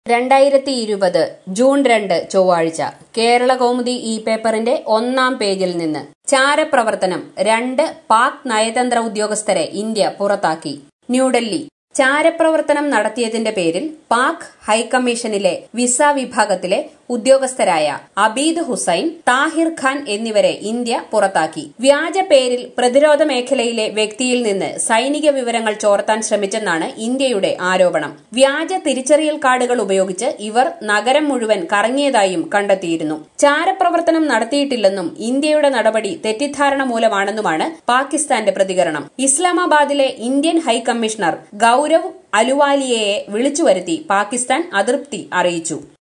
2020 June 2 ചൊവ്വാഴ്ച കേരളകൗമുദി ഈ പേപ്പറിന്റെ 1-ാം പേജിൽ നിന്ന് ചാരപ്രവർത്തനം 2 പാക് നയതന്ത്ര ഉദ്യോഗസ്ഥരെ ഇന്ത്യ പുറത്താക്കി. ന്യൂഡൽഹി ചാരപ്രവർത്തനം നടത്തിയതിന്റെ പേരിൽ പാക് ഹൈക്കമ്മീഷനിലെ വിസ വിഭാഗത്തിലെ ഉദ്യോഗസ്ഥരായ അബീദ് ഹുസൈൻ, താഹിർ ഖാൻ എന്നിവരെ ഇന്ത്യ പുറത്താക്കി. വ്യാജ പേരിൽ പ്രതിരോധ മേഖലയിലെ വ്യക്തിയിൽ നിന്ന് സൈനിക വിവരങ്ങൾ ചോർത്താൻ ശ്രമിച്ചെന്നാണ് ഇന്ത്യയുടെ ആരോപണം. വ്യാജ തിരിച്ചറിയൽ കാർഡുകൾ ഉപയോഗിച്ച് ഇവർ നഗരം മുഴുവൻ കറങ്ങിയതായും കണ്ടെത്തിയിരുന്നു. ചാരപ്രവർത്തനം നടത്തിയിട്ടില്ലെന്നും ഇന്ത്യയുടെ നടപടി തെറ്റിദ്ധാരണ മൂലമാണെന്നുമാണ് പാകിസ്ഥാന്റെ പ്രതികരണം. ഇസ്ലാമാബാദിലെ ഇന്ത്യൻ ഹൈക്കമ്മീഷണർ ഗൌരവ് അലുവാലിയയെ വിളിച്ചുവരുത്തി പാകിസ്ഥാൻ അതൃപ്തി അറിയിച്ചു.